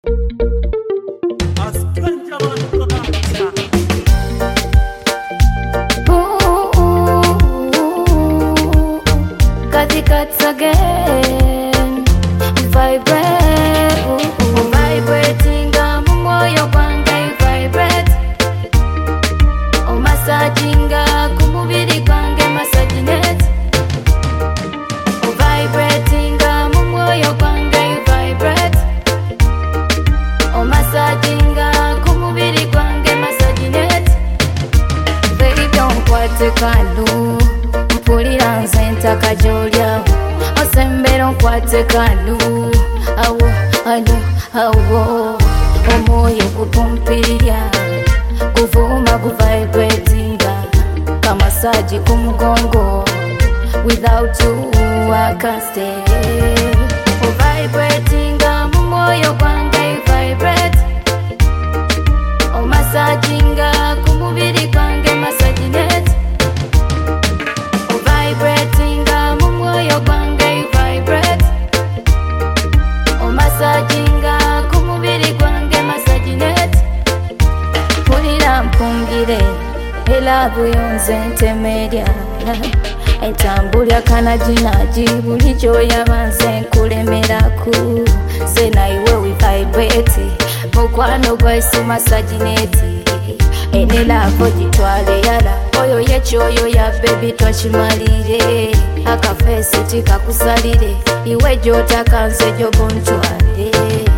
Cuts again, vibrate, vibrating, moyo kwange vibrate, massaging kumubiri kwange massaging, vibrating, moyo kwange vibrate, massaging kumubiri kwange massaging. Baby don't kwate kanu mpulira nze ntaka gy'olyawo osembera onkwate kanu awo omwoyo gupumpirira guvuma guvibratinga kamasaji ku mugongo without you I can't stay vibratinga mu mwoyo gwange vibrate omasajinga ku mubiri gwange masajinet vibrating mu mwoyo gwange vibrate massaging ku mubiri gwange massaginet pulira mpungire elabu yonze ntemerya entambulya kanaginaji buli gyoyaba nze nkulemeraku ze naiwe we vibrate mukwano gwaisu massagineti enelavo gitwale yala oyo yekyoyo ya bebi twakimalire akafesi tikakusalire iwe gyotaka nze gyobontwale